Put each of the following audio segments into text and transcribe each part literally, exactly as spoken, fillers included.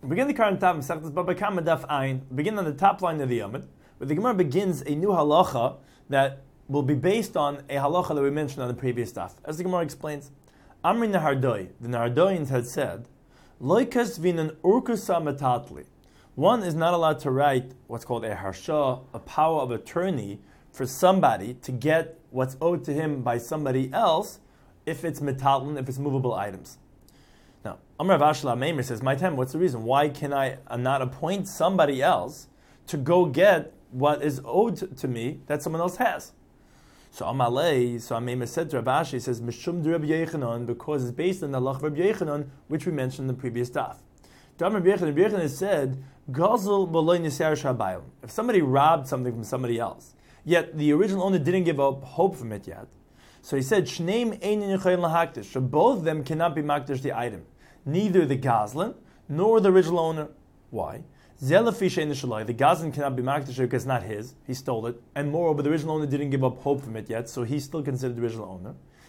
Begin the current top, Masechtas Baba Kama Daf Ayin. Begin on the top line of the Yomid, where the Gemara begins a new halacha that will be based on a halacha that we mentioned on the previous daf. As the Gemara explains, Amri Nahardoi, the Nahardoians had said, Loikas vinan urkusa metatli. One is not allowed to write what's called a harsha, a power of attorney, for somebody to get what's owed to him by somebody else if it's metatlin, if it's movable items. Now, Amr Rav Ashla Meimer says, my time, what's the reason? Why can I not appoint somebody else to go get what is owed to me that someone else has? So Amalei, so Meimer said to Rav Ashi, he says, Mishum de Rabbi Yechanan, because it's based on the halach of Rabbi Yechanan, which we mentioned in the previous daf. Rabbi Yechanan has said, Gazel b'loy nisar shabayim. If somebody robbed something from somebody else, yet the original owner didn't give up hope from it yet, so he said, Shneim einin yichayim lahakdish. So both of them cannot be makdish the item. Neither the gazlan nor the original owner. Why? The gazlan cannot be makdish because it's not his. He stole it. And moreover, the original owner didn't give up hope from it yet, so he's still considered the original owner.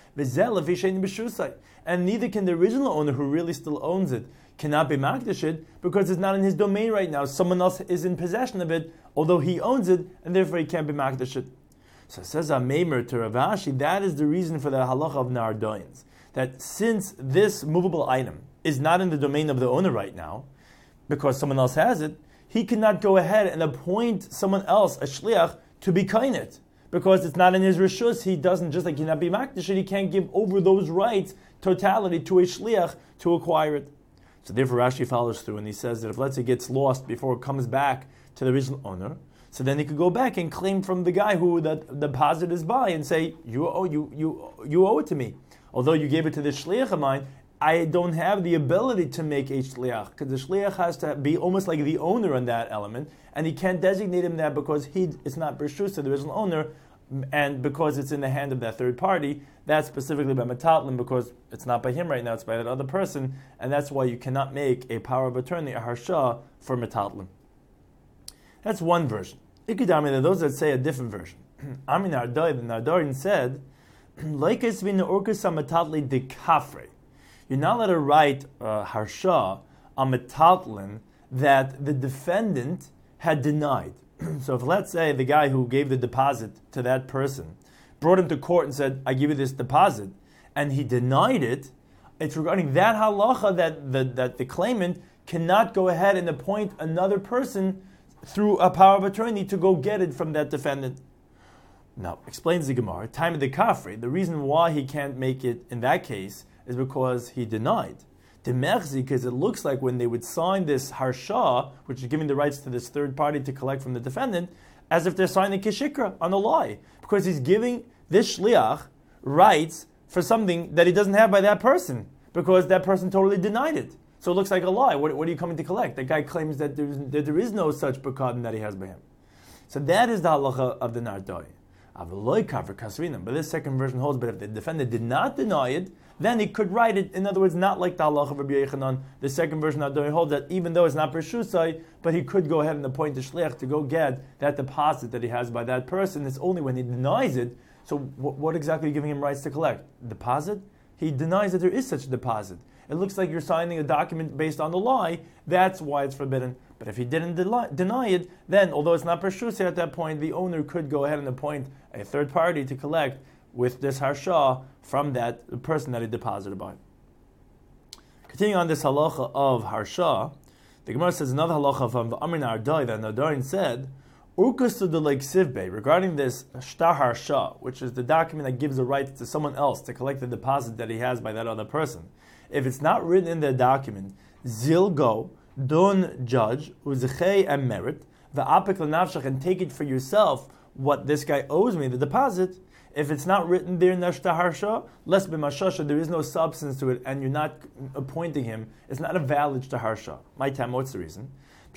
And neither can the original owner, who really still owns it, cannot be makdish it because it's not in his domain right now. Someone else is in possession of it, although he owns it, and therefore he can't be makdish it. So it says Ameimer to Rav Ashi, that is the reason for the halacha of Nahardoins, that since this movable item is not in the domain of the owner right now, because someone else has it, he cannot go ahead and appoint someone else, a shliach, to be kain it. Because it's not in his rishus, he doesn't, just like he cannot be makdish, he can't give over those rights, totality, to a shliach to acquire it. So therefore Rashi follows through and he says that if, let's say, it gets lost before it comes back to the original owner, so then he could go back and claim from the guy who the deposit is by and say, you owe, you, you, you owe it to me. Although you gave it to the shliach of mine, I don't have the ability to make a shliach, because the shliach has to be almost like the owner in that element, and he can't designate him that because he it's not b'rshus to the original owner, and because it's in the hand of that third party, that's specifically by metatlim, because it's not by him right now, it's by that other person, and that's why you cannot make a power of attorney, a harsha, for metatlim. That's one version. Ikudami, there are those that say a different version. Amin Ardai, the Nardarin said, Laikes vina urkusa metatli de kafre. You're not allowed to write uh, harsha on metatlin that the defendant had denied. So if, let's say, the guy who gave the deposit to that person brought him to court and said, I give you this deposit, and he denied it, it's regarding that halacha that the, that the claimant cannot go ahead and appoint another person through a power of attorney to go get it from that defendant. Now, explains the Gemara, time of the kafri, the reason why he can't make it in that case is because he denied. Demerzi, because it looks like when they would sign this harsha, which is giving the rights to this third party to collect from the defendant, as if they're signing kishikra on a lie. Because he's giving this shliach rights for something that he doesn't have by that person, because that person totally denied it. So it looks like a lie. What, what are you coming to collect? The guy claims that, that there is no such bekadim that he has by him. So that is the halacha of the Nardoi. But this second version holds, but if the defendant did not deny it, then he could write it. In other words, not like the halacha of Rabbi Yechanan. The second version of Nardoi holds that even though it's not b'rshusai, but he could go ahead and appoint the shliach to go get that deposit that he has by that person. It's only when he denies it. So what, what exactly are you giving him rights to collect? Deposit? He denies that there is such a deposit. It looks like you're signing a document based on the lie. That's why it's forbidden. But if he didn't deny, deny it, then, although it's not b'rshusai at that point, the owner could go ahead and appoint a third party to collect with this harsha from that person that he deposited by. Continuing on this halacha of harsha, the Gemara says another halacha from the Amrin Ardai that Nadarin said, Urkusu de like sivbe, regarding this shtar harsha, which is the document that gives the right to someone else to collect the deposit that he has by that other person. If it's not written in the document, zilgo, don't judge, uzechei and merit, the apik l'nafshach, and take it for yourself what this guy owes me, the deposit. If it's not written there in the shtar harsha, less b'mashasha, there is no substance to it, and you're not appointing him, it's not a valid shtar harsha. My time, what's the reason?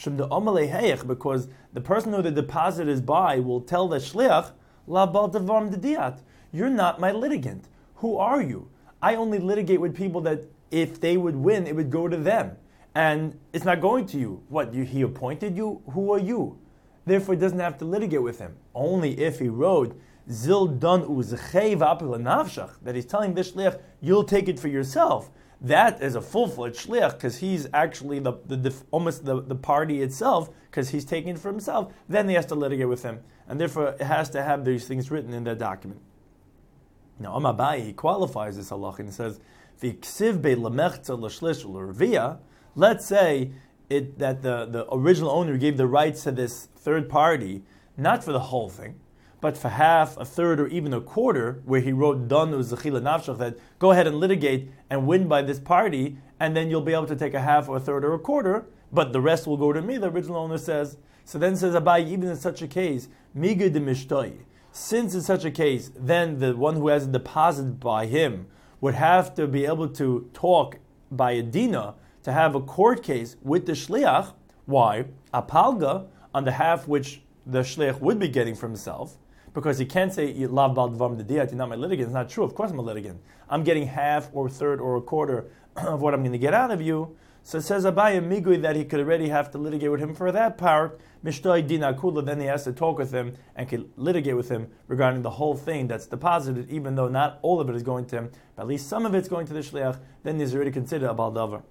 Because the person who the deposit is by will tell the shliach, la bal devarim dediyat, you're not my litigant. Who are you? I only litigate with people that if they would win, it would go to them. And it's not going to you. What, you, he appointed you? Who are you? Therefore, he doesn't have to litigate with him. Only if he wrote, Zil dan uzechei v'apil nafshach, that he's telling this shliach, you'll take it for yourself. that is a full-fledged shliach because he's actually the, the, the almost the, the party itself because he's taking it for himself. Then he has to litigate with him, and therefore it has to have these things written in that document. Now, Amabai, he qualifies this halach and says, "V'ksiv be lemechza l'shlish l'revia." Let's say it that the, the original owner gave the rights to this third party, not for the whole thing, but for half, a third, or even a quarter, where he wrote Danu Zechila Nafshach, that go ahead and litigate and win by this party, and then you'll be able to take a half or a third or a quarter, but the rest will go to me, the original owner says. So then says Abai, even in such a case, Miga de Mishtoi, since in such a case, then the one who has a deposit by him would have to be able to talk by a dina to have a court case with the shliach. Why? Apalga, on the half which the shliach would be getting for himself, because he can't say lav bal dvar mediyat, you're not my litigant. It's not true. Of course I'm a litigant. I'm getting half or a third or a quarter of what I'm going to get out of you. So it says Abaya Migui that he could already have to litigate with him for that part. Mishtoi dina kula, then he has to talk with him and can litigate with him regarding the whole thing that's deposited, even though not all of it is going to him, but at least some of it's going to the shliach. Then he's already considered a bal davar.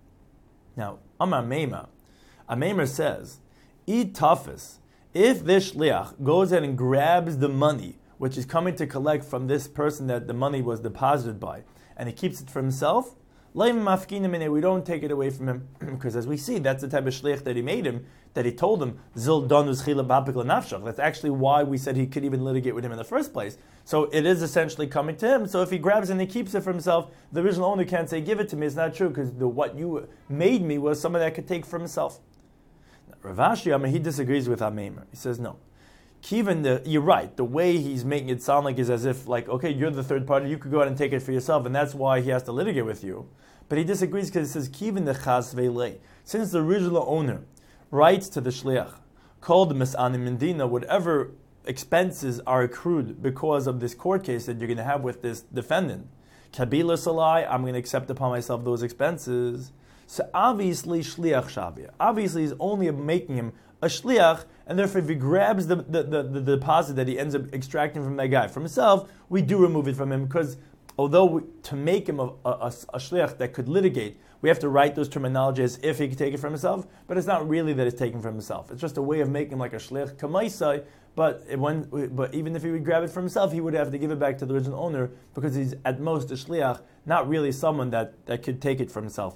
Now, Amar Meima, a Meimer says, E tafis, if this shliach goes ahead and grabs the money which is coming to collect from this person that the money was deposited by, and he keeps it for himself, we don't take it away from him, because as we see, that's the type of shliach that he made him, that he told him, Zil donus chila bapik l'nafshach. That's actually why we said he could even litigate with him in the first place. So it is essentially coming to him. So if he grabs it and he keeps it for himself, the original owner can't say, give it to me. It's not true, because what you made me was someone that could take for himself. Rav Ashi, I mean, he disagrees with Ameimer. He says, no. Kivin, the, you're right. The way he's making it sound like is as if, like, okay, you're the third party, you could go out and take it for yourself, and that's why he has to litigate with you. But he disagrees because he says, Kivin the chas ve'lei. Since the original owner writes to the shliach, called the mis'anim indina, whatever expenses are accrued because of this court case that you're going to have with this defendant, kabila salai, I'm going to accept upon myself those expenses. So obviously, shliach shavia. Obviously, he's only making him a shliach, and therefore, if he grabs the, the, the, the deposit that he ends up extracting from that guy for himself, we do remove it from him, because although we, to make him a, a, a, a shliach that could litigate, we have to write those terminology as if he could take it from himself, but it's not really that it's taken from himself. It's just a way of making him like a shliach kamaisai, but, it, when, but even if he would grab it for himself, he would have to give it back to the original owner, because he's at most a shliach, not really someone that, that could take it for himself.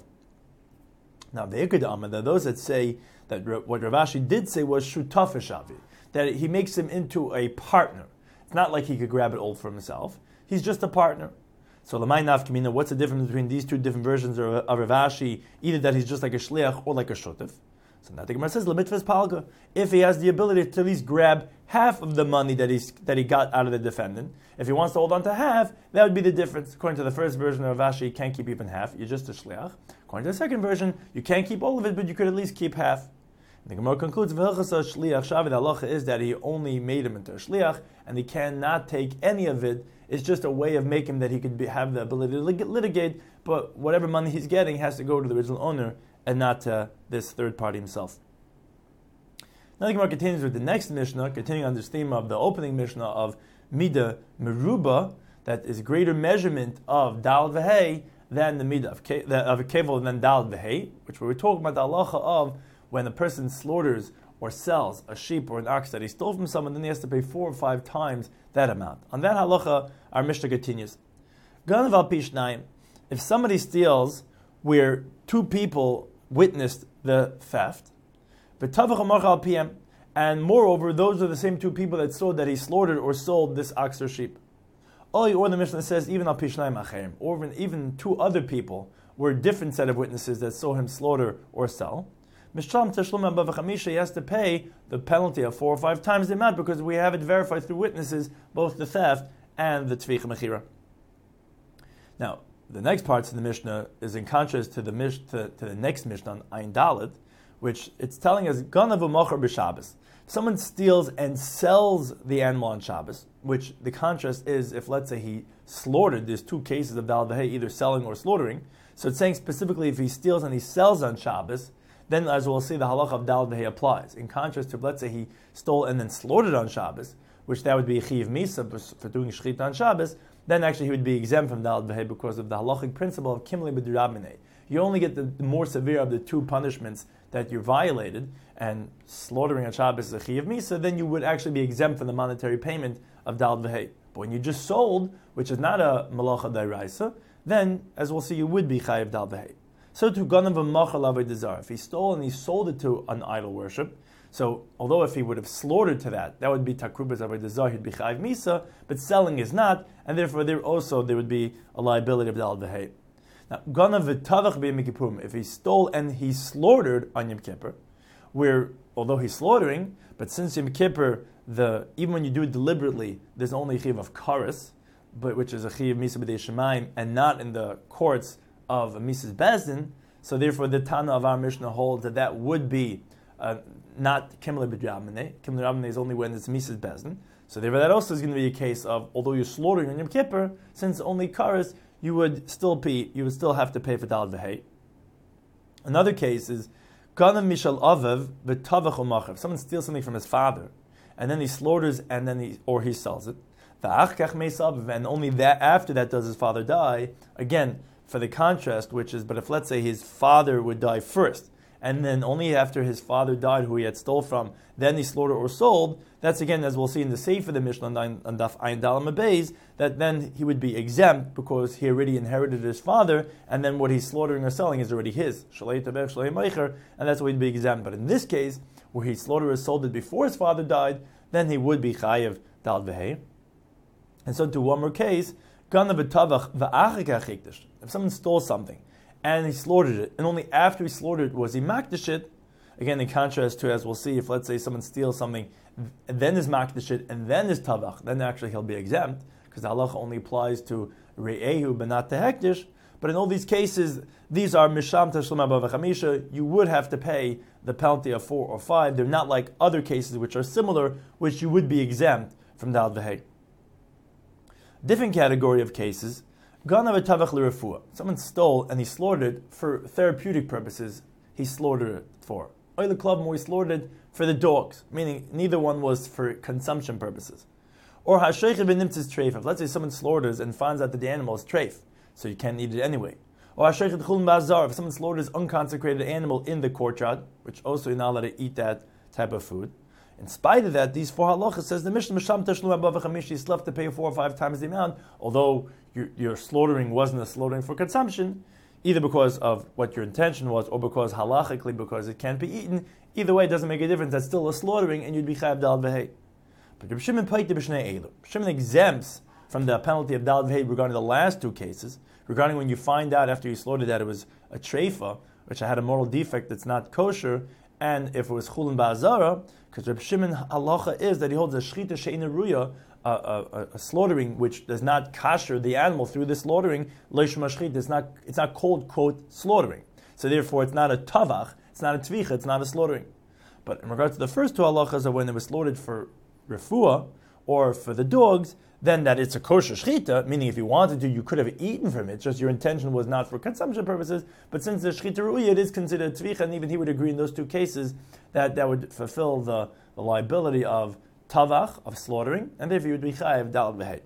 Now, the Ikad there are those that say that what Rav Ashi did say was shutaf shavi, that he makes him into a partner. It's not like he could grab it all for himself. He's just a partner. So l'may nafkamina, what's the difference between these two different versions of, of Rav Ashi? Either that he's just like a shliach or like a shutaf. So now the Gemara says l'mitvas palga. If he has the ability to at least grab half of the money that he's that he got out of the defendant, if he wants to hold on to half, that would be the difference. According to the first version of Rav Ashi, you can't keep even half. You're just a shliach. According to the second version, you can't keep all of it, but you could at least keep half. And the Gemara concludes, shliach shavi, the halacha is that he only made him into a shliach, and he cannot take any of it. It's just a way of making him that he could be, have the ability to litigate, but whatever money he's getting has to go to the original owner and not to this third party himself. Now the Gemara continues with the next Mishnah, continuing on this theme of the opening Mishnah of Midah Meruba, that is greater measurement of Dal V'Hei than the Midah of, ke- of a Kevel than Dal V'Hei, which we were talking about the halacha of when a person slaughters or sells a sheep or an ox that he stole from someone, then he has to pay four or five times that amount. On that halacha, our Mishnah continues. Ganav al pishnayim, if somebody steals where two people witnessed the theft, and moreover, those are the same two people that saw that he slaughtered or sold this ox or sheep. Or the Mishnah says, even al pishnayim acherim, or even two other people were a different set of witnesses that saw him slaughter or sell. Mishlam Tashlum Abba V'chamisha, he has to pay the penalty of four or five times the amount because we have it verified through witnesses, both the theft and the Tzvicha Mechira. Now, the next parts of the Mishnah is in contrast to the mish, to, to the next Mishnah on Ayin Dalet, which it's telling us Ganav U'Mocher B'Shabbos. If someone steals and sells the animal on Shabbos, which the contrast is if, let's say, he slaughtered, there's two cases of Dal V'Hei, either selling or slaughtering. So it's saying specifically if he steals and he sells on Shabbos, then as we'll see, the halacha of Dal V'Hei applies. In contrast to, let's say, he stole and then slaughtered on Shabbos, which that would be Chiv Misa for doing Shechita on Shabbos, then actually he would be exempt from Daled V'Hei because of the halachic principle of Kimli B'Dirabminei. You only get the, the more severe of the two punishments that you violated, and slaughtering a Shabbos is a Chiyav Misa, then you would actually be exempt from the monetary payment of Daled V'Hei. But when you just sold, which is not a Malacha Dairaisa, then, as we'll see, you would be Chayav Daled V'Hei. So to Ganav Machal Avodah Zarah, if he stole and he sold it to an idol worship, so although if he would have slaughtered to that, that would be Takrubas Avodah Zarah, he'd be Chayav Misa, but selling is not, and therefore there also there would be a liability of Daled V'Hei. Now, Ganav V'Tavach B'Yom Kippurim, if he stole and he slaughtered on Yom Kippur, where although he's slaughtering, but since Yom Kippur, the even when you do it deliberately, there's only a chiv of karas, but which is a chiv misa b'dei shemaim, and not in the courts of a Mises Bezdin. So therefore, the Tana of our Mishnah holds that that would be uh, not Kimle b'Drabminei. Kimle b'Drabminei is only when it's Mises Bezdin. So therefore, that also is going to be a case of although you're slaughtering on Yom Kippur, since only karas, you would still pay. You would still have to pay for Daled V'Hei. Another case is Ganav Mishal Avev v'Tavach u'Machav. If someone steals something from his father, and then he slaughters, and then he or he sells it. And only that after that does his father die. Again, for the contrast, which is, but if let's say his father would die first, and then only after his father died, who he had stole from, then he slaughtered or sold. That's again, as we'll see in the Sefer, the Mishnah on Daf Ayin Dalam Abayz, that then he would be exempt because he already inherited his father, and then what he's slaughtering or selling is already his. Shalei Tabech, Shalei Meicher, and that's why he'd be exempt. But in this case, where he slaughtered or sold it before his father died, then he would be chayav Daled V'Hei. And so to one more case, Ganav V'Tavach V'Achik HaChikdash. If someone stole something and he slaughtered it, and only after he slaughtered it was he makdash it, again in contrast to, as we'll see, if let's say someone steals something and then is makdash it and then is Tavach, then actually he'll be exempt, because the halacha only applies to Re'ehu but not to Hekdash. But in all these cases, these are Misham Tashlum Abba V'Chamisha. You would have to pay the penalty of four or five. They're not like other cases which are similar, which you would be exempt from Daled V'Hei. Different category of cases. Ganav Tavach L'Refuah. Someone stole and he slaughtered it for therapeutic purposes. He slaughtered it for. Or the club where he slaughtered it for the dogs, meaning neither one was for consumption purposes. Or Hashaycha B'Nimtzis Treif. Let's say someone slaughters and finds out that the animal is treif, so you can't eat it anyway. Or Hashaycha Chulin Bazar. If someone slaughters unconsecrated animal in the courtyard, which also you're not allowed to eat that type of food. In spite of that, these four halachas says the Mishnah Misham Tashlum Abba V'Chamish, you still have to pay four or five times the amount, although your, your slaughtering wasn't a slaughtering for consumption, either because of what your intention was or because halachically because it can't be eaten. Either way, it doesn't make a difference. That's still a slaughtering, and you'd be chayav Daled V'Hei. But Reb Shimon paid the b'shnei elu. Shimon exempts from the penalty of Daled V'Hei regarding the last two cases, regarding when you find out after you slaughtered that it was a treifa, which had a moral defect that's not kosher, and if it was chulin ba'azara, because Reb Shimon halacha is that he holds a shchita she'ina ruya, a, a, a slaughtering which does not kasher the animal through the slaughtering, leishma shchita, it's not, it's not called, quote, slaughtering. So therefore it's not a tavach, it's not a tvicha, it's not a slaughtering. But in regards to the first two halachas of when it was slaughtered for refuah, or for the dogs, then that it's a kosher shchita, meaning if you wanted to, you could have eaten from it, just your intention was not for consumption purposes, but since the shchita ru'ya, it is considered tvicha, and even he would agree in those two cases that that would fulfill the, the liability of tavach, of slaughtering, and therefore you would be chayav Daled V'Hei.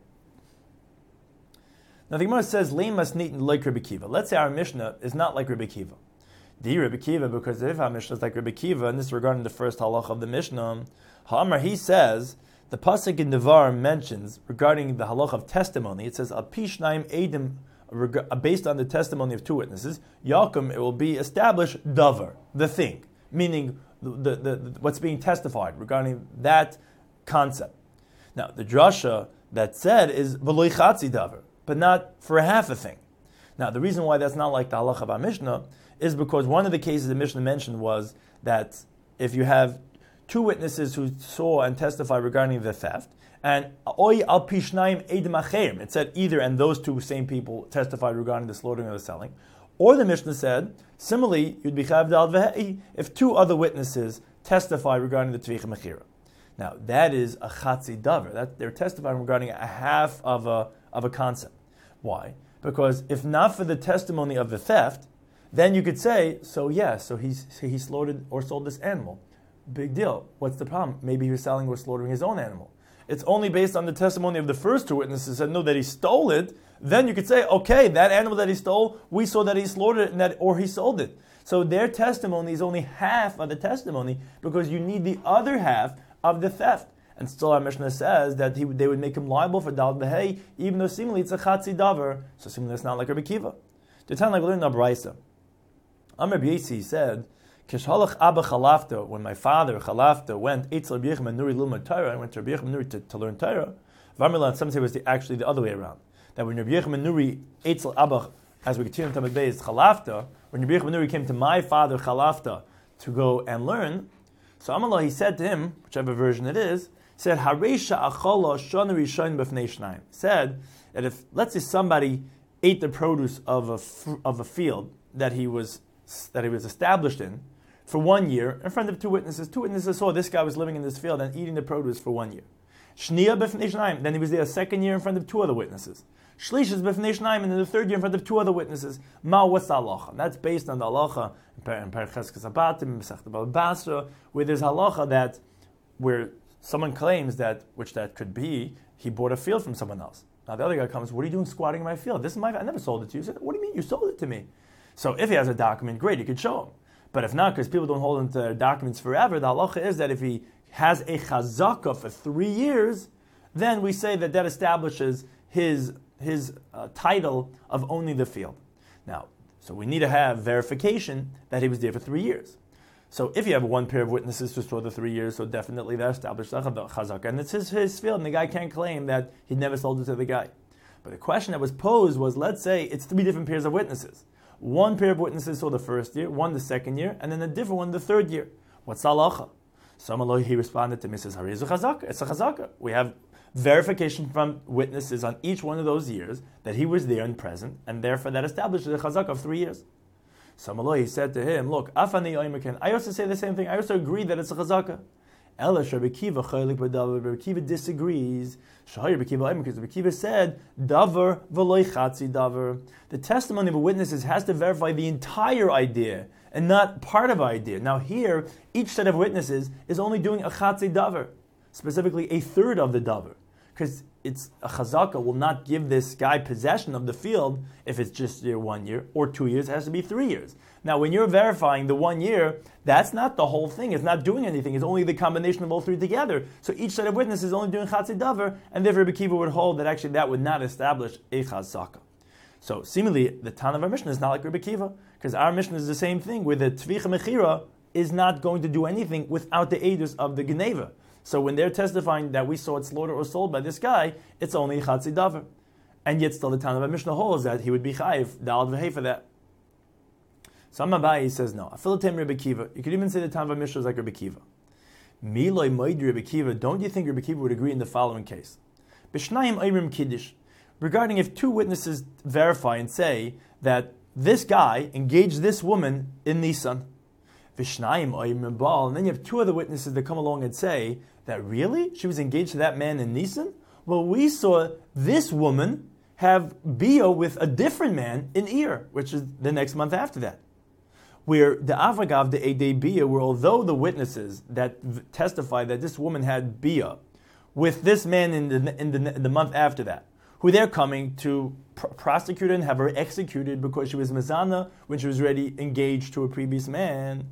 Now the Gemara says, leimas nitin like Rebbe Kiva. Let's say our Mishnah is not like Rebbe Kiva. Di Rebbe Kiva, because if our Mishnah is like Rebbe Kiva, and this is regarding the first halach of the Mishnah, Ha'amar, he says, the pasuk in Devar mentions regarding the halach of testimony. It says al pi shnayim edim, based on the testimony of two witnesses. Yakum, it will be established davar, the thing, meaning the, the, the, what's being testified regarding that concept. Now the drasha that said is v'lo chatzi davar, but not for half a thing. Now the reason why that's not like the halach of our Mishnah is because one of the cases the Mishnah mentioned was that if you have two witnesses who saw and testified regarding the theft, and oy al pishnaim edim acherim, it said either, and those two same people testified regarding the slaughtering or the selling, or the Mishnah said, similarly, you'd be chayav Daled V'Hei if two other witnesses testify regarding the tvicha mechira. Now, that is a chatzi davar, that they're testifying regarding a half of a, of a concept. Why? Because if not for the testimony of the theft, then you could say, so yeah, so he's, so he slaughtered or sold this animal. Big deal. What's the problem? Maybe he was selling or slaughtering his own animal. it's only based on the testimony of the first two witnesses that know that he stole it, then you could say, okay, that animal that he stole, we saw that he slaughtered it and that, or he sold it. So their testimony is only half of the testimony because you need the other half of the theft. And still our Mishnah says that he, they would make him liable for Dal Behei, even though seemingly it's a Chatzi Davar. So seemingly it's not like Rabbi Kiva. The time like we learned in Abraisa. Amr B'Yesi said, Kishalach Abba Chalafta, when my father Chalafta went, Eitz Rabbi Yechim Nuri Lilmud Torah, I went to Rabbi Yechim Nuri to, to learn Torah. Varmilan, some say it was the, actually the other way around. That when Rabbi Yechim Nuri Eitz Abba, as we continue in Tamid Beis, Chalafta, when Rabbi Yechim Nuri came to my father Chalafta to go and learn, so Amallah, he said to him, whichever version it is, said, Haresha Achola Shana Rishon B'fnei Shnayim. Said that if, let's say somebody ate the produce of a, of a field that he was that he was established in for one year in front of two witnesses. Two witnesses saw this guy was living in this field and eating the produce for one year. Shniya B'fnei Shnayim. Then he was there a second year in front of two other witnesses. Shlish is B'fnei Shnayim, and then the third year in front of two other witnesses. Ma, what's the halacha? That's based on the halacha in Parcheskes Abatim, in Masechta Baba Basra, where there's halacha that where someone claims that, which that could be, he bought a field from someone else. Now the other guy comes, what are you doing squatting in my field? This is my, I never sold it to you. He said, what do you mean you sold it to me? So if he has a document, great, you could show him. But if not, because people don't hold onto their documents forever, the halacha is that if he has a chazaka for three years, then we say that that establishes his, his uh, title of owning the field. Now, so we need to have verification that he was there for three years. So if you have one pair of witnesses who saw the three years, so definitely that established the chazaka. And it's his, his field, and the guy can't claim that he never sold it to the guy. But the question that was posed was, let's say it's three different pairs of witnesses. One pair of witnesses saw the first year, one the second year, and then a different one the third year. What's the halacha? Some he responded to me, says, Harizu chazaka. It's a chazaka. We have verification from witnesses on each one of those years that he was there and present, and therefore that establishes a chazaka of three years. Samaloi, he said to him, look, Afani Oimakin, I also say the same thing. I also agree that it's a chazaka. Elish, Rabbi Kiva, Chaylik B'Davar, Rabbi Kiva disagrees. Shahir Rabbi Kiva Oimakin, because Rabbi Kiva said, Davar v'loi chatzi davar. The testimony of a witness has to verify the entire idea and not part of idea. Now here, each set of witnesses is only doing a chatzi davar, specifically a third of the davar. Because it's a chazaka will not give this guy possession of the field if it's just year one year or two years. It has to be three years. Now, when you're verifying the one year, that's not the whole thing. It's not doing anything. It's only the combination of all three together. So each set of witnesses is only doing chatzi davar, and therefore Rabbi Kiva would hold that actually that would not establish a chazaka. So seemingly, the Tan of our Mishnah is not like Rabbi Kiva, because our Mishnah is the same thing, where the Tvicha Mechira is not going to do anything without the edus of the Geneva. So when they're testifying that we saw it slaughtered or sold by this guy, it's only chatzi davar. And yet still the Tan of our Mishnah holds that he would be chayiv, dal v'hei for that. So Amabai says no. Afilatem Rabbi Kiva. You could even say the Tan of our Mishnah is like Rabbi Kiva. Miloi moidi Rabbi Kiva. Don't you think Rabbi Kiva would agree in the following case? B'shnayim ayrim kiddush. Regarding if two witnesses verify and say that this guy engaged this woman in Nisan, Vishnayim ayrim bal, and then you have two other witnesses that come along and say that really she was engaged to that man in Nisan. Well, we saw this woman have bia with a different man in Ir, which is the next month after that. Where the Avagav, the Edei Bia, where although the witnesses that v- testify that this woman had Bia with this man in the, in the, in the month after that, who they're coming to pr- prosecute and have her executed because she was Mazana when she was already engaged to a previous man.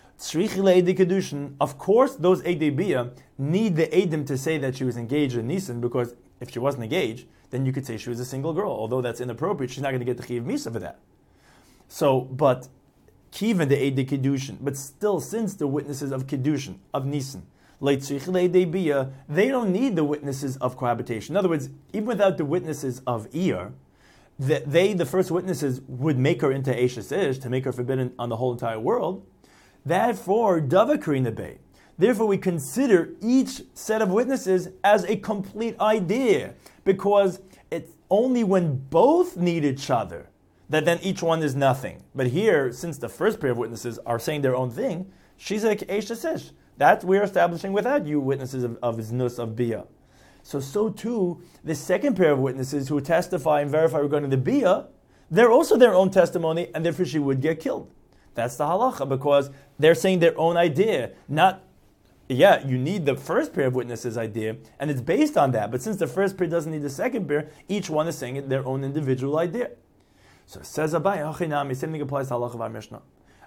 Of course, those Edei Bia need the Edim to say that she was engaged in Nisan, because if she wasn't engaged, then you could say she was a single girl. Although that's inappropriate, she's not going to get the Chiv Misa for that. So, but Kivan the Eid Kiddushin, but still, since the witnesses of Kiddushin, of Nisan, they don't need the witnesses of cohabitation. In other words, even without the witnesses of Ir, they, the first witnesses, would make her into Eishes Ish, to make her forbidden on the whole entire world. Therefore, Davakri Nebe. Therefore, we consider each set of witnesses as a complete idea, because it's only when both need each other that then each one is nothing. But here, since the first pair of witnesses are saying their own thing, she's like Eishes Ish. That we're establishing without you witnesses of, of Znus of Bia. So, so too, the second pair of witnesses who testify and verify regarding the Bia, they're also their own testimony, and therefore she would get killed. That's the halacha, because they're saying their own idea, not yeah, you need the first pair of witnesses idea, and it's based on that. But since the first pair doesn't need the second pair, each one is saying it their own individual idea. So it says Abai, same thing applies to halacha of our Mishnah.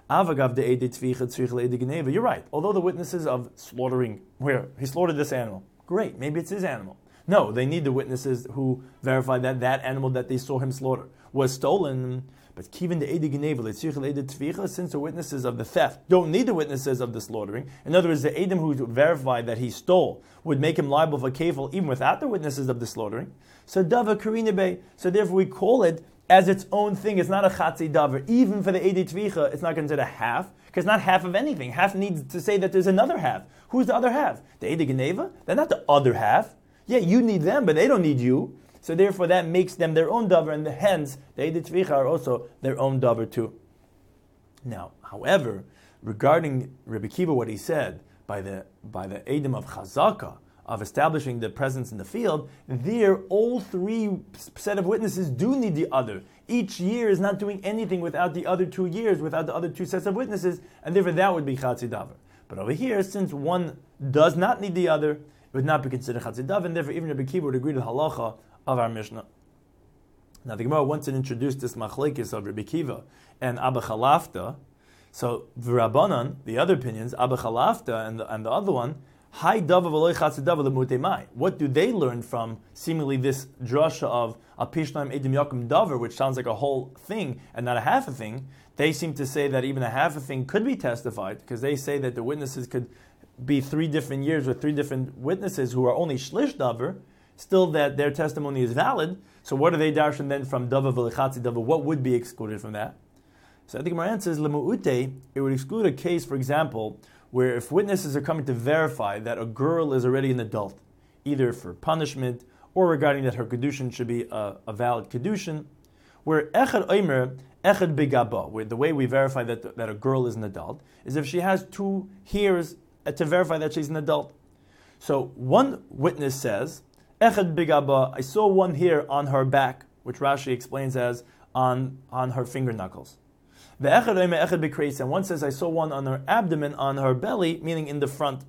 You're right. Although the witnesses of slaughtering, where he slaughtered this animal, great, maybe it's his animal. No, they need the witnesses who verify that that animal that they saw him slaughter was stolen. But since the witnesses of the theft don't need the witnesses of the slaughtering, in other words, the Edom who verified that he stole would make him liable for kefil even without the witnesses of the slaughtering. So dava karina bey. So therefore we call it as its own thing. It's not a chatzi davar. Even for the Edi Tvicha, it's not considered half, because not half of anything. Half needs to say that there's another half. Who's the other half? The Edi Geneva? They're not the other half. Yeah, you need them, but they don't need you. So therefore that makes them their own davar, and the hens, the Edi Tvicha, are also their own davar too. Now, however, regarding Rebbe Kiva, what he said by the by the Edom of Chazaka, of establishing the presence in the field, there all three set of witnesses do need the other. Each year is not doing anything without the other two years, without the other two sets of witnesses, and therefore that would be chatzi davar. But over here, since one does not need the other, it would not be considered chatzi davar, and therefore even Rebbe Kiva would agree to the halacha of our Mishnah. Now the Gemara wants to introduce this machlekes of Rebbe Kiva and Abba Chalafta. So V'Rabbanan, the other opinions, Abba Chalafta and the, and the other one, Hai dava v'loy chatzi dava l'mutemai. What do they learn from seemingly this drasha of a pishnaim edim yakum davar, which sounds like a whole thing and not a half a thing? They seem to say that even a half a thing could be testified, because they say that the witnesses could be three different years with three different witnesses who are only shlish davar, still that their testimony is valid. So what are they darshan then from dava v'loy chatzi dava? What would be excluded from that? So I think my answer is lemu'ute. It would exclude a case, for example, where if witnesses are coming to verify that a girl is already an adult, either for punishment or regarding that her kedushin should be a, a valid kedushin, where echad oimer, echad begaba, where the way we verify that, that a girl is an adult is if she has two hairs to verify that she's an adult. So one witness says, echad begaba, I saw one hair on her back, which Rashi explains as on, on her finger knuckles. The echad oime echad b'kreis, and one says I saw one on her abdomen, on her belly, meaning in the front.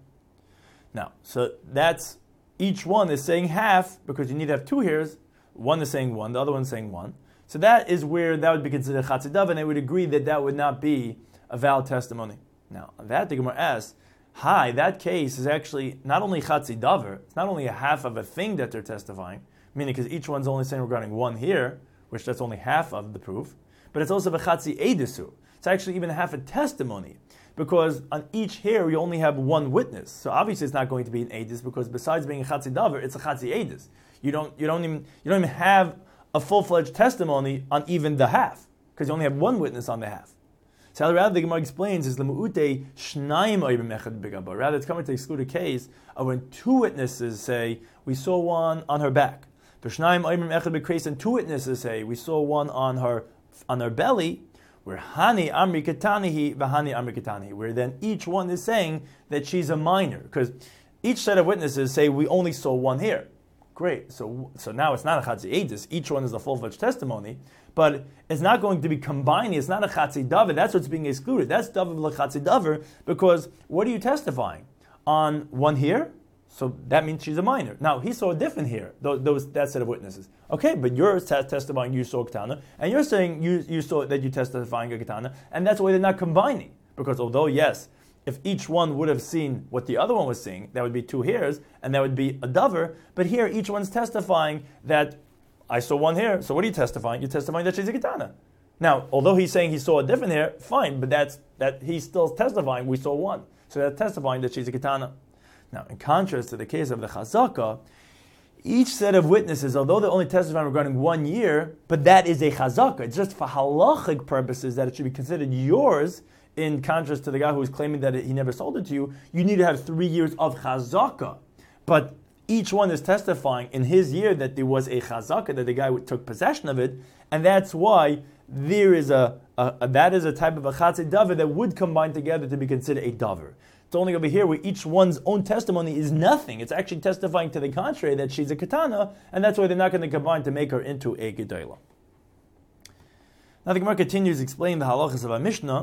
Now, so that's each one is saying half because you need to have two hairs. One is saying one, the other one is saying one. So that is where that would be considered chatzi davar, and I would agree that that would not be a valid testimony. Now, on that the Gemara asks, hi, that case is actually not only chatzi davar, it's not only a half of a thing that they're testifying, meaning because each one's only saying regarding one hair, which that's only half of the proof. But it's also v'chatzi edisu. It's actually even half a testimony, because on each hair you only have one witness. So obviously it's not going to be an edis, because besides being a chatzi davar, it's a chatzi edis. You don't, you don't even, you don't even have a full-fledged testimony on even the half, because you only have one witness on the half. So rather the Gemara explains is lemu'ute shnayim oibim echad begaba. Rather it's coming to exclude a case of when two witnesses say we saw one on her back. V'shnayim oibim echad b'kreis, and two witnesses say we saw one on her on her belly, where Hani Amri Katanihi Vahani Amri Katanihi, where then each one is saying that she's a minor, because each set of witnesses say we only saw one hair. Great, so so now it's not a Chatzi Edis, each one is a full-fledged testimony, but it's not going to be combining, it's not a Chatzi Davar, that's what's being excluded. That's Davar L'Chatzi Davar, because what are you testifying? On one hair? So that means she's a minor. Now, he saw a different hair, those, those, that set of witnesses. Okay, but you're testifying you saw a katana, and you're saying you, you saw that you testifying a katana, and that's why they're not combining. Because although, yes, if each one would have seen what the other one was seeing, that would be two hairs, and that would be a davar, but here each one's testifying that I saw one hair, so what are you testifying? You're testifying that she's a katana. Now, although he's saying he saw a different hair, fine, but that's that he's still testifying we saw one. So that's testifying that she's a katana. Now, in contrast to the case of the chazaka, each set of witnesses, although they're only testifying regarding one year, but that is a chazaka. It's just for halachic purposes that it should be considered yours, in contrast to the guy who is claiming that he never sold it to you. You need to have three years of chazaka. But each one is testifying in his year that there was a chazaka, that the guy took possession of it, and that's why there is a, a, a that is a type of a chatzi davar that would combine together to be considered a davar. It's only over here where each one's own testimony is nothing. It's actually testifying to the contrary, that she's a katana, and that's why they're not going to combine to make her into a gedola. Now the Gemara continues explaining the halachas of our Mishnah.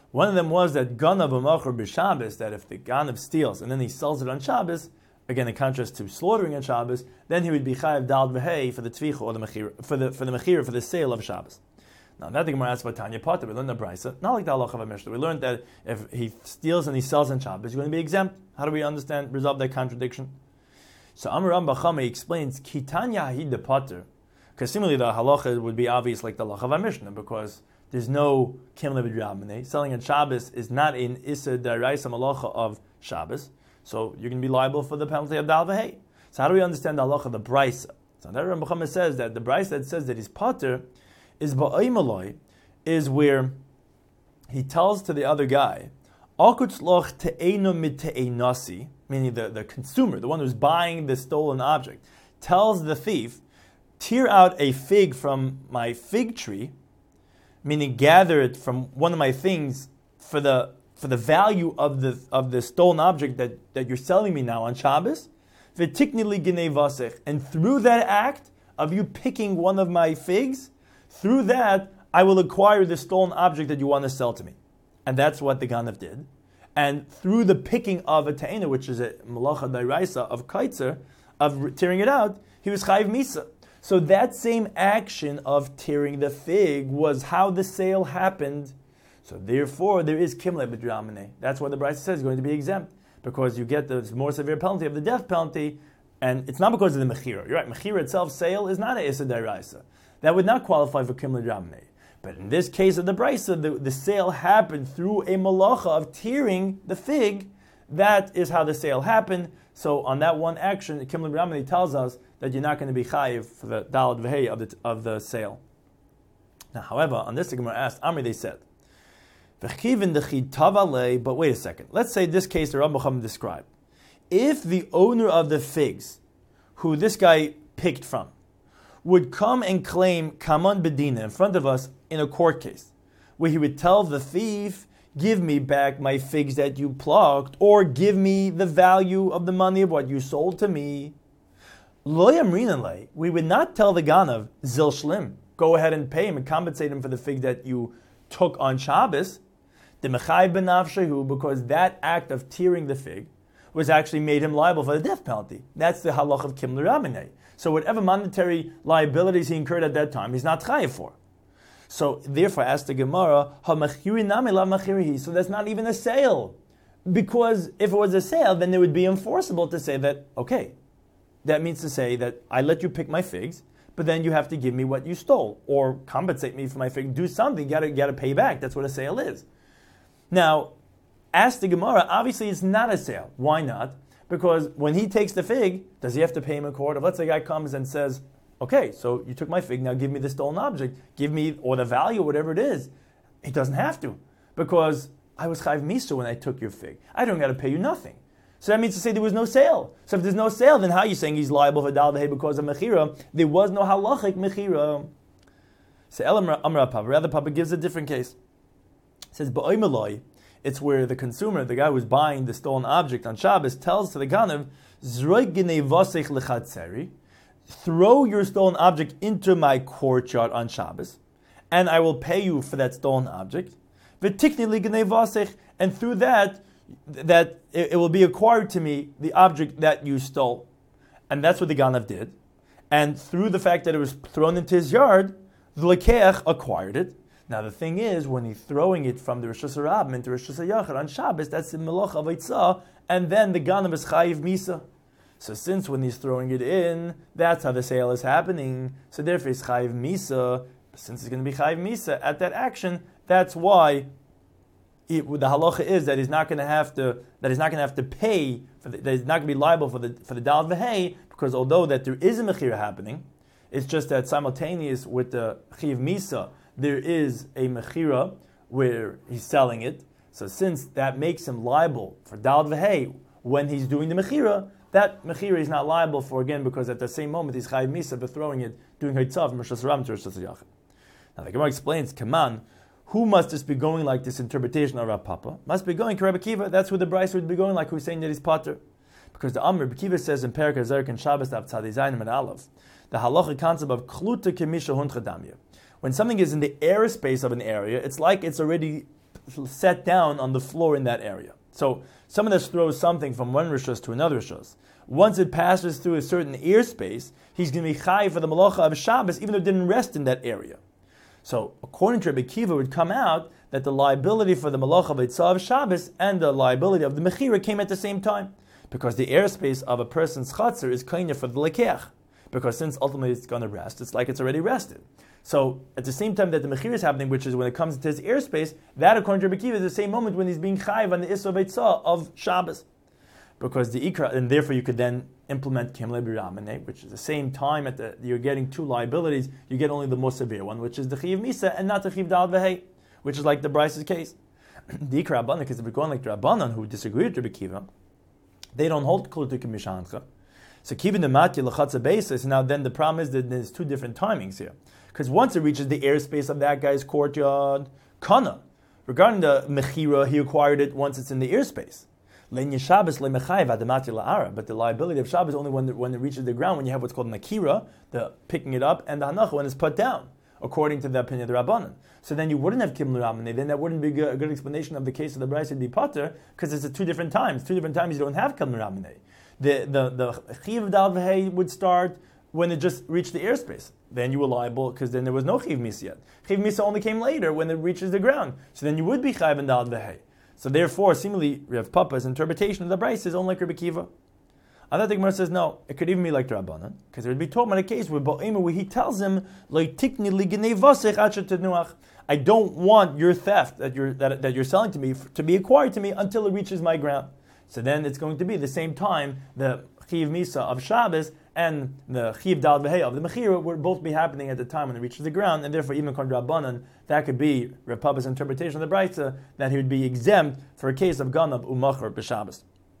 One of them was that Ganav Amachar b'Shabbos, that if the Ganav steals and then he sells it on Shabbos, again in contrast to slaughtering on Shabbos, then he would be chayav dal v'hei for the tvicha or the mechira, for the for the mechira for the sale of Shabbos. Now that the Gemara asks about Tanya Potter, we learned the Brisa, not like the halacha of a Mishnah. We learned that if he steals and he sells on Shabbos, he's going to be exempt. How do we understand resolve that contradiction? So Amar Ram Bachama explains Kitanya Hid Potter, because similarly the halacha would be obvious like the halacha of a Mishnah, because there's no kimle b'drabane. Selling on Shabbos is not in Issa Daraisa Malacha of Shabbos, so you're going to be liable for the penalty of Dal V'hei. So how do we understand the halacha of the Brisa? So that Ram Bachama says that the Brisa that says that he's Potter is Ba'aymaloi, is where he tells to the other guy, Akutzloch te'eno mit te'enasi, meaning the, the consumer, the one who's buying the stolen object, tells the thief, tear out a fig from my fig tree, meaning gather it from one of my things for the for the value of the of the stolen object that, that you're selling me now on Shabbos, v'tiknili ginei vasech, and through that act of you picking one of my figs, through that I will acquire the stolen object that you want to sell to me. And that's what the Ganav did. And through the picking of a ta'ina, which is a malacha dairaisa of kaitzer, of tearing it out, he was chayiv misa. So that same action of tearing the fig was how the sale happened. So therefore, there is kimle b'dramane. That's why the Brisa says is going to be exempt, because you get the more severe penalty of the death penalty, and it's not because of the mechira. You're right, mechira itself, sale, is not a issa dairaisa. That would not qualify for kimle b'dramane. But in this case of the Brisa, the, the sale happened through a malacha of tearing the fig. That is how the sale happened. So on that one action, Kimle B'Ramani tells us that you're not going to be chayiv for the dalad v'hei of the of the sale. Now, however, on this the Gemara asked, Amri, they said, but wait a second. Let's say this case the Rabbi Chacham described. If the owner of the figs, who this guy picked from, would come and claim Kaman Bedina in front of us in a court case, where he would tell the thief, give me back my figs that you plucked, or give me the value of the money of what you sold to me. Lo yamrinalei, we would not tell the Ganav, Zil Shlim, go ahead and pay him and compensate him for the fig that you took on Shabbos. The Mechai Benavshehu, because that act of tearing the fig was actually made him liable for the death penalty. That's the halach of Kimle Raminei. So whatever monetary liabilities he incurred at that time, he's not chayiv for. So therefore, ask the Gemara, so that's not even a sale. Because if it was a sale, then it would be enforceable to say that, okay, that means to say that I let you pick my figs, but then you have to give me what you stole, or compensate me for my fig, do something, you gotta, you gotta pay back. That's what a sale is. Now, ask the Gemara, obviously it's not a sale. Why not? Because when he takes the fig, does he have to pay him in court? If let's say a guy comes and says, okay, so you took my fig, now give me the stolen object, give me, or the value, whatever it is. He doesn't have to, because I was chayv misa when I took your fig. I don't got to pay you nothing. So that means to say there was no sale. So if there's no sale, then how are you saying he's liable for dal v'hei because of mechira? There was no halachic mechira. So Elam Amra Papa, rather Papa gives a different case. It says, ba'oimeloi, it's where the consumer, the guy who's buying the stolen object on Shabbos, tells to the Ganav, zroi ginei vasech lechatzeri, throw your stolen object into my courtyard on Shabbos, and I will pay you for that stolen object. V'tikni li ginei vasech, and through that, that it, it will be acquired to me, the object that you stole. And that's what the Ganav did. And through the fact that it was thrown into his yard, the Lekeach acquired it. Now the thing is, when he's throwing it from the Rosh Hashanah into Rosh Hashanah on Shabbos, that's the Melach of Eitzah, and then the Ganav is Chayiv Misa. So since when he's throwing it in, that's how the sale is happening. So therefore it's Chayiv Misa. Since it's going to be Chayiv Misa at that action, that's why it, the halacha is that he's not going to have to that he's not going to have to pay for the, that he's not going to be liable for the for the dal v'hei, because although that there is a mechira happening, it's just that simultaneous with the Chayiv Misa, there is a mechira where he's selling it. So since that makes him liable for dal v'hei when he's doing the mechira, that mechira is not liable for, again, because at the same moment he's chayiv misa for throwing it, doing haitzah from Rosh Hashanah to Rosh Hashanah. Now the Gemara explains, Kaman, who must just be going like this interpretation of Rav Papa? Must be going to Rabbi Kiva. That's who the Bryce would be going like, who's saying that he's potter. Because the Amr, Rabbi Kiva says in Perek HaZerek and Shabbos Tav Tzadei Zayin and Aleph, the halachic concept of kluta kemisha hun chadamya. When something is in the airspace of an area, it's like it's already set down on the floor in that area. So someone that throws something from one rishus to another rishus, once it passes through a certain airspace, he's going to be chai for the malacha of Shabbos, even though it didn't rest in that area. So according to Rabbi Kiva, it would come out that the liability for the malacha of Eitzah of Shabbos and the liability of the mechira came at the same time, because the airspace of a person's chatzar is kainya for the lekeach, because since ultimately it's going to rest, it's like it's already rested. So at the same time that the mechira is happening, which is when it comes to his airspace, that according to Rabbi Kiva is the same moment when he's being chayiv on the Issa of Eitzah of Shabbos. Because the ikra, and therefore you could then implement kimle b'ramane, which is the same time at the you're getting two liabilities, you get only the more severe one, which is the chiv misa, and not the chiv dal v'hei, which is like the Bryce's case. The ikra rabbanan, because if we're going like the rabbanan who disagree with Rabbi Kiva, they don't hold klutik mishancha. So kivin the matya lechatza basis. Now then the problem is that there's two different timings here, because once it reaches the airspace of that guy's courtyard, kana. Regarding the mechira, he acquired it once it's in the airspace. But the liability of Shabbos is only when, the, when it reaches the ground, when you have what's called nakira, the picking it up, and the hanacha, when it's put down, according to the opinion of the Rabbanan. So then you wouldn't have kim l'ramane, then that wouldn't be a good, a good explanation of the case of the Bryce would be pater, because it's at two different times. Two different times you don't have kim l'ramane. The the the chiv dal v'hei would start when it just reached the airspace. Then you were liable, because then there was no chiv misa yet. Chiv misa only came later when it reaches the ground. So then you would be chayv and dal v'hei. So therefore, seemingly, Rav Papa's interpretation of the Bryce is only like Rabbi Kiva. Another Gemara says, no, it could even be like the Rabbanan, because it would be told in a case where Bo'ema, where he tells him, I don't want your theft that you're, that, that you're selling to me to be acquired to me until it reaches my ground. So then it's going to be the same time, the Chiv Misa of Shabbos and the Chiv Dal V'hei of the Mechira would both be happening at the time when it reaches the ground, and therefore even Kon Rabbanan, that could be Rav Papa's interpretation of the Brayta, that he would be exempt for a case of Ganav Umachar B'Shabbos.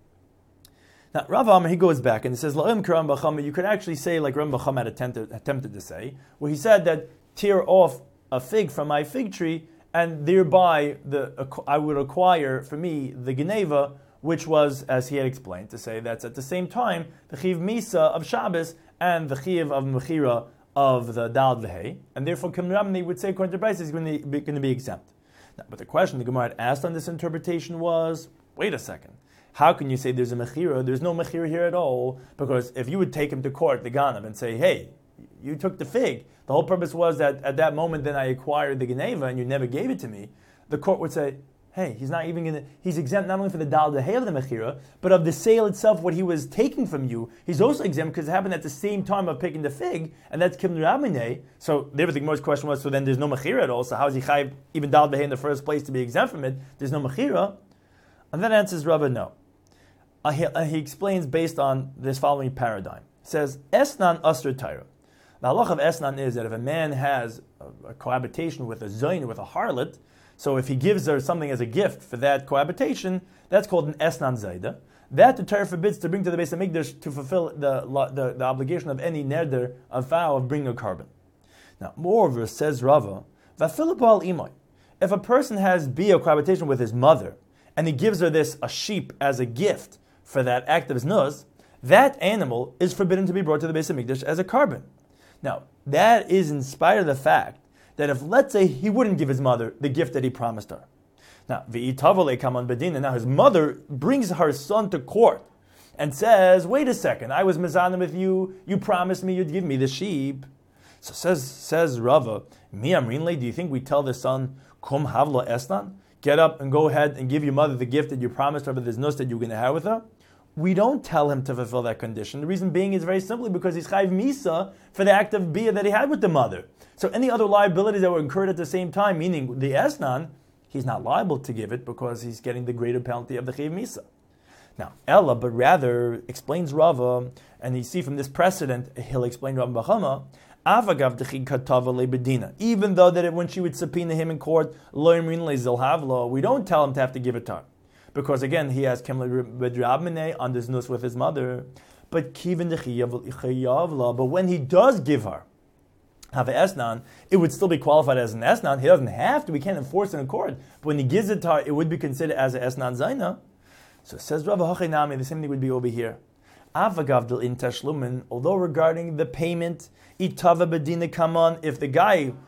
Now Rav Amar, he goes back and he says, La'im Karam B'Chama, you could actually say like Ram B'Chama had attempted, attempted to say, where he said that tear off a fig from my fig tree, and thereby the I would acquire for me the Geneva, which was, as he had explained, to say that's at the same time the Chiv Misa of Shabbos and the Chiv of Mechira of the Dal V'hei, and therefore Kim Ramni would say according to Bryce is going to be, going to be exempt. Now, but the question the Gemara had asked on this interpretation was, wait a second, how can you say there's a Mechira? There's no Mechira here at all, because if you would take him to court, the Ganav, and say, hey, you took the fig, the whole purpose was that at that moment then I acquired the Geneva and you never gave it to me, the court would say, hey, he's not even going to, he's exempt not only for the dal dehei of the mechira, but of the sale itself, what he was taking from you. He's also exempt because it happened at the same time of picking the fig, and that's kim ramine. So therefore the Gemara's question was, so then there's no mechira at all, so how is he chayv even dal dehei in the first place to be exempt from it? There's no mechira. And then answers Rabba, no. Uh, he, uh, he explains based on this following paradigm. He says, Esnan Asr Taira. The halach of Esnan is that if a man has a, a cohabitation with a zoyin, with a harlot, so if he gives her something as a gift for that cohabitation, that's called an Esnan Zayda. That the Torah forbids to bring to the Beis HaMikdash to fulfill the, the, the obligation of any neder, a vow of bringing a carbon. Now, moreover, says Rava, Vafilipal Imoy. If a person has bia cohabitation with his mother, and he gives her this, a sheep, as a gift for that act of his nuz, that animal is forbidden to be brought to the Beis HaMikdash as a carbon. Now, that is in spite of the fact that if, let's say, he wouldn't give his mother the gift that he promised her. Now, v'itavale kaman bedina. Now his mother brings her son to court and says, wait a second, I was mizanim with you, you promised me you'd give me the sheep. So says says Rava, mi amrinle, do you think we tell the son, kum havla esnan? Get up and go ahead and give your mother the gift that you promised her for this nus that you're going to have with her? We don't tell him to fulfill that condition. The reason being is very simply because he's chayv misa for the act of bia that he had with the mother. So any other liabilities that were incurred at the same time, meaning the esnan, he's not liable to give it because he's getting the greater penalty of the chayv misa. Now, Ella, but rather, explains Rava, and you see from this precedent, he'll explain Rabbi Bachama, Avagav dechig katava lebedina. Even though that it, when she would subpoena him in court, lo imrin lezilhavlo, we don't tell him to have to give it to her. Because again, he has kemle bedrabmene on this nus with his mother. But kivin dechiyavla, but when he does give her, have an esnan, it would still be qualified as an esnan. He doesn't have to, we can't enforce it in court. But when he gives it to her, it would be considered as an esnan zaina. So it says Rav Hachinami, the same thing would be over here. Avagavdil in tashlumin, although regarding the payment, itava bedina kaman, if the guy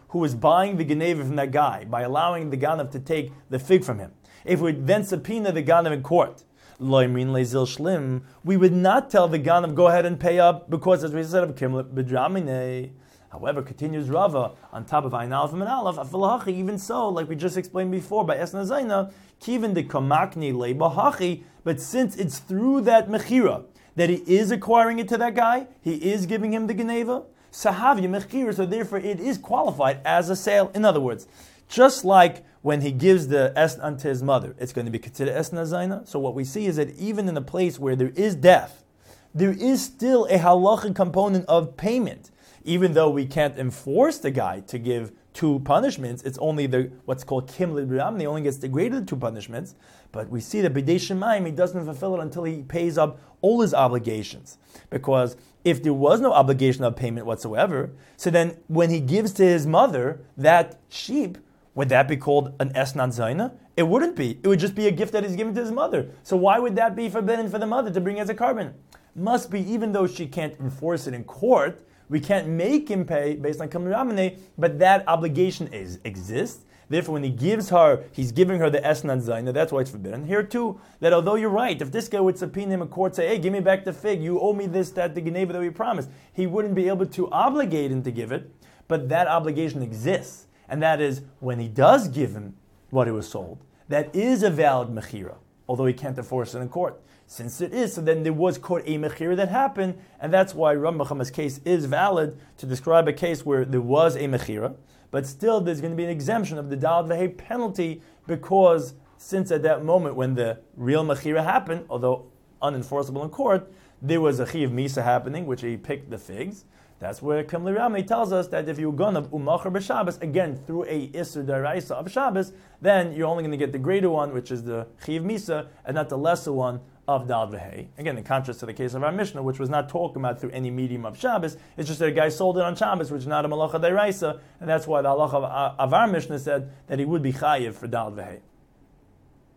who is buying the Geneva from that guy by allowing the Ganav to take the fig from him, if we then subpoena the Ganav in court, we would not tell the Ganav, go ahead and pay up, because as we said, of Kimlet B'dramine. However, continues Rava, on top of Ayin Aleph and Aleph, even so, like we just explained before by Esna Zaina, Kivin de Kamakni Leibahachi, but since it's through that Mechira, that he is acquiring it to that guy, he is giving him the Geneva, Sahavi Mechira, so therefore it is qualified as a sale. In other words, just like when he gives the Esna to his mother, it's going to be considered Esna Zaina. So what we see is that even in a place where there is death, there is still a halachic component of payment. Even though we can't enforce the guy to give two punishments, it's only the what's called kim l'b'ram, he only gets the greater two punishments. But we see that b'dei shemayim, he doesn't fulfill it until he pays up all his obligations. Because if there was no obligation of payment whatsoever, so then when he gives to his mother that sheep, would that be called an esnan zayna? It wouldn't be. It would just be a gift that he's given to his mother. So why would that be forbidden for the mother to bring as a carbon? Must be, even though she can't enforce it in court, we can't make him pay based on Kamli Ramene, but that obligation is exists. Therefore, when he gives her, he's giving her the Esnan Zaina, that's why it's forbidden. Here too, that although you're right, if this guy would subpoena him in court, say, hey, give me back the fig, you owe me this, that, the Geneva that we promised, he wouldn't be able to obligate him to give it, but that obligation exists. And that is, when he does give him what it was sold, that is a valid Mechira, although he can't enforce it in court. Since it is, so then there was quote a mechira that happened, and that's why Rambam's case is valid to describe a case where there was a mechira, but still there's going to be an exemption of the dal v'hei penalty, because since at that moment when the real mechira happened, although unenforceable in court, there was a chiv misa happening, which he picked the figs. That's where Kamli Rami tells us that if you're gonna umacher b'Shabbos, again through a isur daraisa of Shabbos, then you're only going to get the greater one, which is the chiv misa, and not the lesser one of Dal V'Hei. Again, in contrast to the case of our Mishnah, which was not talking about through any medium of Shabbos, it's just that a guy sold it on Shabbos, which is not a malacha deraisa, and that's why the halacha of, of our Mishnah said that he would be chayiv for Dal V'Hei.